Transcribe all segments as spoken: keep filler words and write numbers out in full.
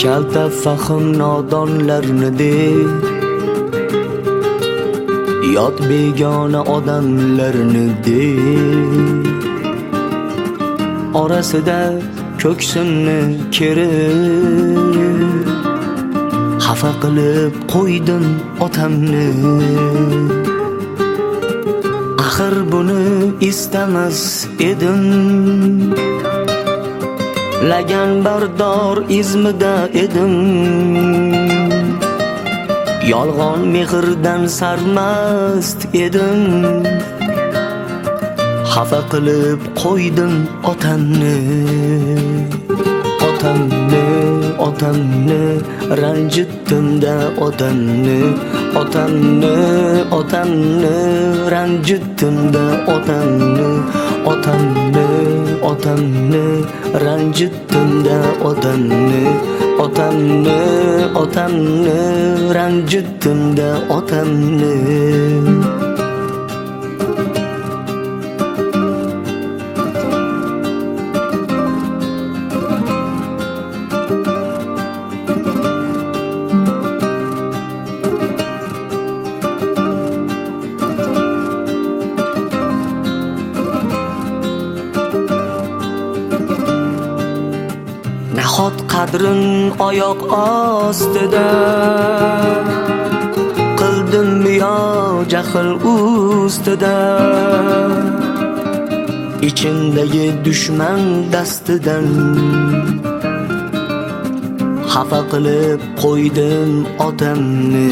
kalta fahm nodonlarni deb yot begona odamlarni deb orasida ko'ksimni kerib xafa qilib qo'ydim otamni. Axir buni istamas edim, lagan bardor izmida edim. Yolg'on mehrdan sarmast edim, xafa qilib qo'ydim otamni. Otamni, otamni ranjitdim-da otamni. Otamni, otamni ranjitdim-da otamni. Otamni, otamni ranjitdim-da otamni. Otamni, otamni ranjitdim-da otamni. Nahot qadrin oyoq ostida qildim yo jahl ustida. Ichimdagi dushman dastidan xafa qilib qo'ydim otamni.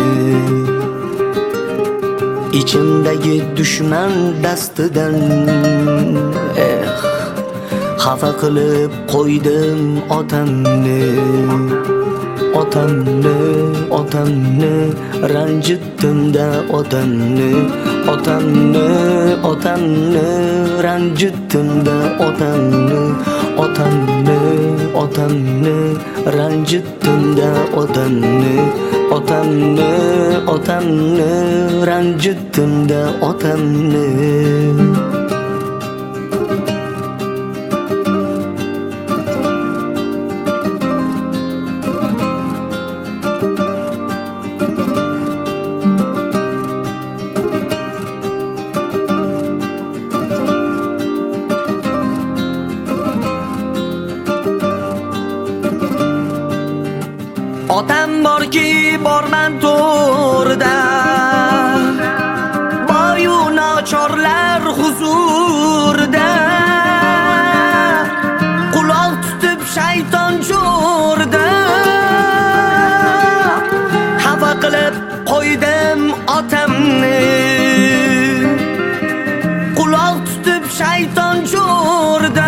Ichimdagi dushman dastidan eh xafa qilib qo'ydim otamni. Otamni, otamni ranjitdim-da otamni. Otamni, otamni ranjitdim-da otamni. Otamni, otamni ranjitdim-da otamni. Otamni, otamni ranjitdim-da otamni. Otam borki borman to'rda, boyu nochorlar huzurda. Quloq tutib shayton jo'rda, xafa qilib qo'ydim otamni. Quloq tutib shayton jo'rda,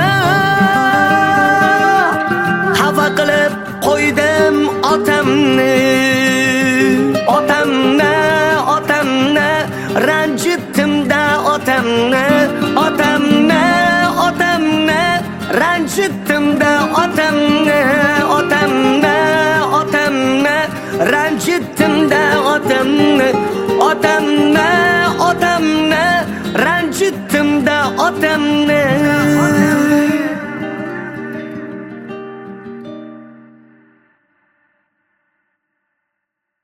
xafa qilib qo'ydim otamni. Otamni, otamni ranjitdim-da otamni. Otamni, otamni ranjitdim-da otamni. Otamni, otamni ranjitdim-da otamni. Otamni, otamni ranjitdim-da otamni.